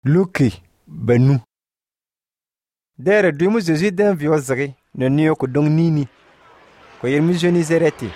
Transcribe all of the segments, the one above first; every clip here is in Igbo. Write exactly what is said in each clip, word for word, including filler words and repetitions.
Luki banu. Dere dumu Jésus den viozre ne niyo ko dong nini. Ko yermi joni zereti.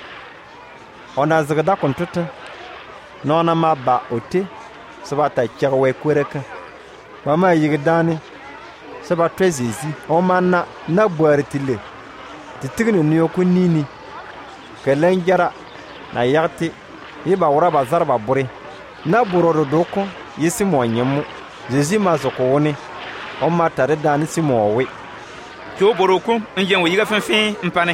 Ona zagda kontuta. Nona ma ba ote. Sabata kyawe kwereka. Mama yigdani. Sabata Jésus. O manna na boartile. Titigni niyo ko nini. Kelenjara na yagti. Iba wura ba zarba bure. Na buroro doko yisi mwanyemu. Jésus ma zoko woni. O ma tare dani si mowe. Kyo boroko njen wo yiga fenfen mpane.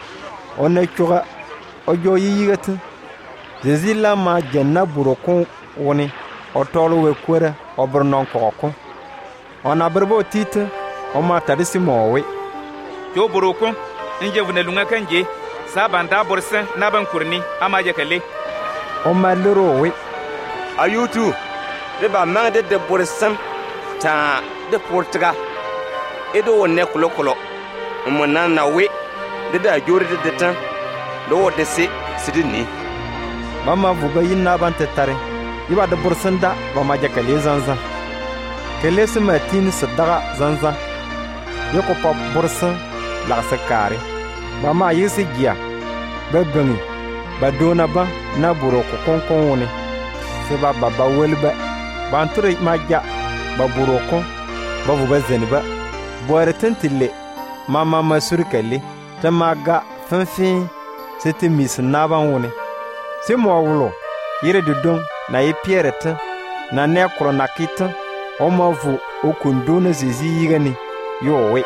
O ne kyoga o jo yigata. Jésus la ma jenna boroko woni. O tolo we kwera o burnon kokko. O na berbo tite o ma tare si mowe. Kyo boroko njen vune lunga kanje sabanda borse na ban kurni ama jakale. O ma lero we. Ayutu de ba mang de de borsam ta de portuga edo wonne kulo kulo mo nan na we de da jori de tan do de se sidini mama vuga yinna bante tare iba de borsanda ba ma jakale zanza kele se matin sadaga zanza yoko pa borsan la sakare mama yisi giya ba bangi ba dona ba na buro ko konkon woni se ba baba welba banture maja ba buroko ba bu bazenba boare tentile mama masurkale tamaga fanfin sete mis naban woni se mo wulo yire de don na ye pierre na ne kronakita o mavu okundo na zizi yigani yowe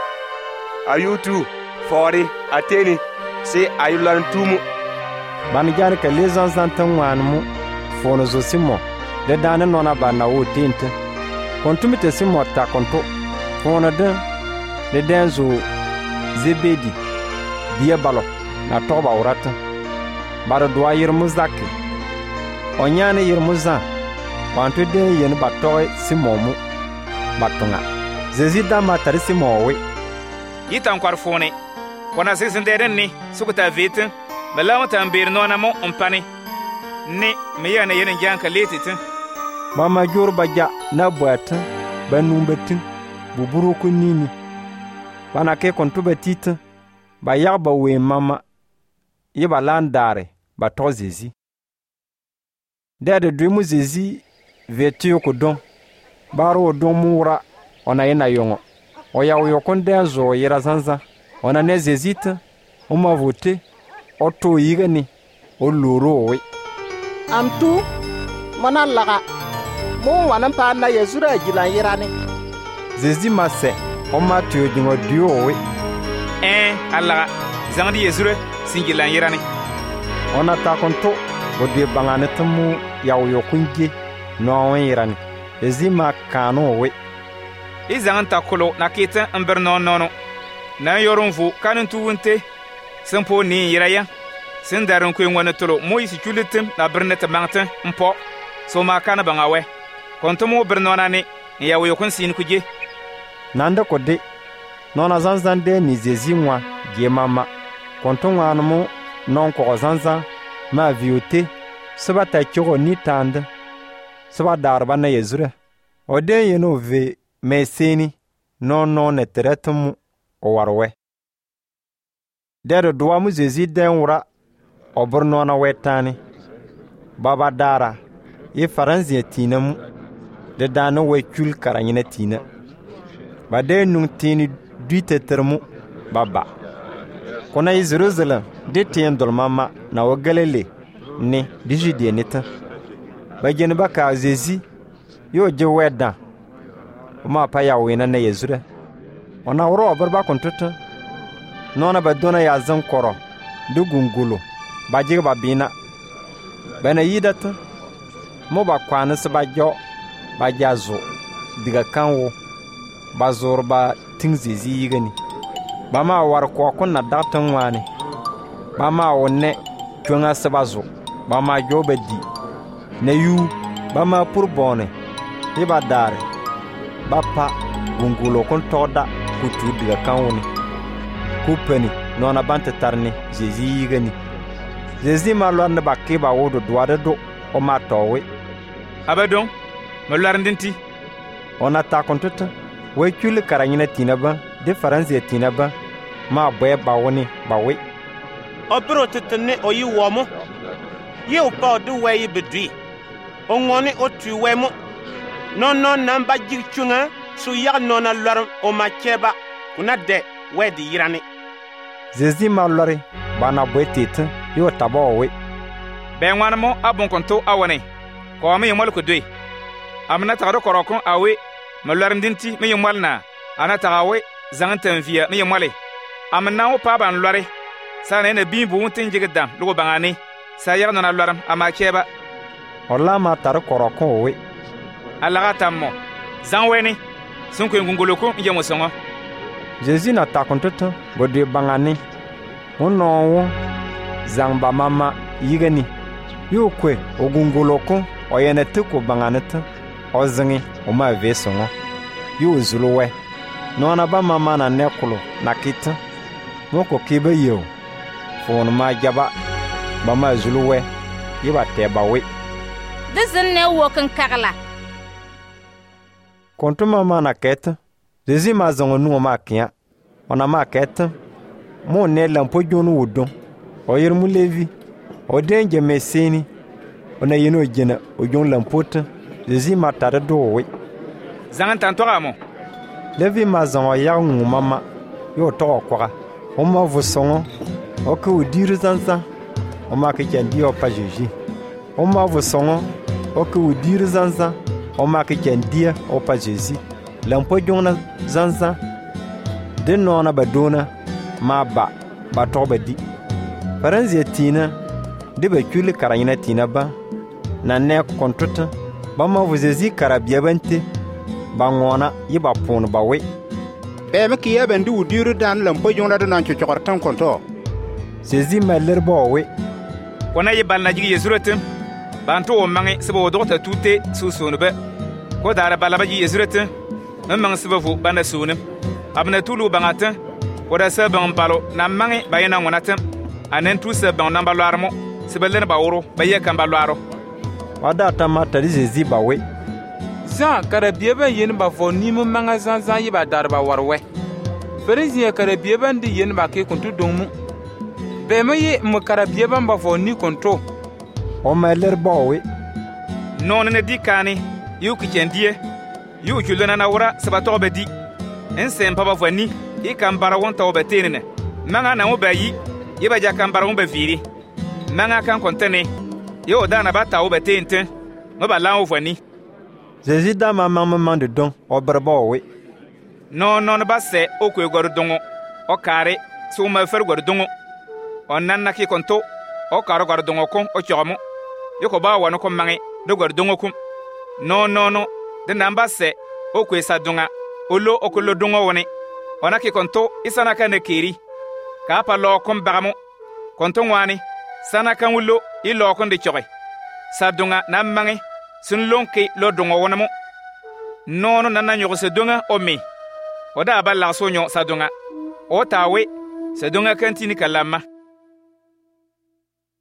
ayutu fori ateni se ayulan tumu ban jar ka les zantan wanmu fono zo simo de dana nona bana wo tinte kontumite simo ta konto fono de de denzo zebedi dia balo na toba urata baro doa yir muzaki onyane yir muza wanto de yen batoy simomu batunga zezida matari simowe yitan kwar fone wana sisin deden ni sukuta vitin balawa tambir nona mo umpani ni me yana yenen janka letitin mama jor baja na boata banumbetin buburu ko nini bana ke kontu betita ba yagba we mama yiba landare ba to Jésus dede dumu Jésus vetu ko don baro don mura ona yana yongo o yawo yokonde zo yira zanza ona ne Jésus o ma voter o to yigani o loro we amtu mana laga mo wanan pa na yezura gilan yirani Jésus ma se o ma to dingo dio we eh alla zangdi yezura singilan yirani ona ta konto o de bangane tumu yawo yokunje no wen yirani Jésus ma kanu we izang ta kolo na keta amberno nono na yorun fu kanun tuwunte sampo ni yiraya sin darin kwen wani tolo mo yisi chulitim na birneta mangtin mpo so ma kana bangawe kontomo birnona ni ya wo kun sin kuje nanda ko de nona zanzan de ni Jésus mwa je mama konton wanu mo non ko zanzan ma viote sabata kiro ni tande saba darba na yezura o de yeno ve meseni non non etretum o warwe dero duwa mu Jésus den wura oburno na wetani baba dara ye faranzi tinam de dano we kul karanyina tina ba de nun tini duite termu baba kona i Jerusalem de tien dol mama na o Galile ne dijide neta ba jeni baka Jésus yo je weda ma pa ya wena na yezura ona woro obarba kontuta nona ba dona ya zan koro du gungulo ba jig ba bina bana yidata mo ba kwana se ba jo ba jazo diga kanwo ba zor ba ting Jésus yigani ba ma war ko kun na datan wani ba ma wonne kyonga se ba zo ba ma jo ba di na yu ba ma pour bonne e ba dare ba pa gungulo kon toda kutu diga kanwo ni kupeni nona bante tarni Jésus yigani Jésus ma lorne bakke ba wodo doade do o ma towe abadon ma lorndinti o na ta kontut we kyul karanyina tinaba de faranze tinaba ma boye bawoni bawe o bro titne o yi womo ye o pa de we bedui o ngoni o tu wemo non non namba jigchunga su yag nona lor o ma keba kuna de we di yirani Zezi ma lori bana boye tit yo tabo we be ngwan mo abon konto awone ko mi yomol ko doy amna tagdo korokon awe ma lorim dinti mi yomol na ana tagawe zantan via mi yomole amna o pa ban lori sana ne bimbu untin jigdam lugo bangani sa yag nona lorim ama keba Ola ma tar korokon we alaga tammo zanweni sun ko ngungoloko yemo songo Jésus na ta kontut bode bangani ono wo zangba mama yigani yo kwe ogungoloko oyene teko banganete ozingi o ma vesongo yo zuluwe nona ba mama na nekolo na kit moko kibe yo fon ma jaba ba ma zuluwe yiba teba we dizin ne wokin kagla kontu mama na ket Jésus ma zongo nu ma kia ona ma ket mo ne lampo jonu wudon o yermu levi o denje meseni ona yeno jena o jon lampota Jésus ma tare do we zangan tan toga mo levi ma zongo ya ngu mama yo to kwara o ma vusongo o ku diru zanza o ma ke kendi o pa Jésus o ma vusongo o ku diru zanza o ma ke kendi o pa Jésus lampo jona zanza de nona badona ma ba ba to ba di faranzi tina de ba kule karanyina tina ba na ne kontuta ba ma vuzezi karabia bante ba ngona yiba pon ba we be me kiya ben du diru dan lampo jona de nan chokor tan konto sezi maler bo we kona yibal na jigi yesuretem bantu o mangi sebo dokta tute susunu be ko dara bala ba ji yesuretem mang sebo fu bana sunem abna tulu bangata wada sa bang balo na mangi bayina ngonatem anen tu sa bang namba larmo sebelen ba woro baye kan ba laro wada tamata di Jésus ba we Zan karabie ban yen ba fo ni mu manga zan zan yiba darba warwe Ferezi karabie ban di yen ba ke kuntu donmu be me ye mu karabie ban ba fo ni konto o maler bo we non ne dikani yu kichendie yu julena na wura sabato be di en sem pa ba fani i kan bara won taw be tenene manga na wo bayi yiba ja kan bara won be viri manga kan kontene yo dana ba taw be tenten mo ba lawo fani Jésus da ma maman de don o berbo we non non ba se o ko gor dongo o kare so ma fer gor dongo on nan na ki konto o karo gor dongo ko o chomo yoko ba wano ko mangi do gor dongo kum non non non de namba se o ko sa donga olo o ko lo dongo woni ona ki konto isana kan ne keri ka pa lo kom bagamo konto wani sana kan wulo i lo kon de choy sa donga na mangi sun lonke lo dongo wona mo nono nana nyogo se donga o me oda ba la so nyo sa donga o tawe se donga kantini kalama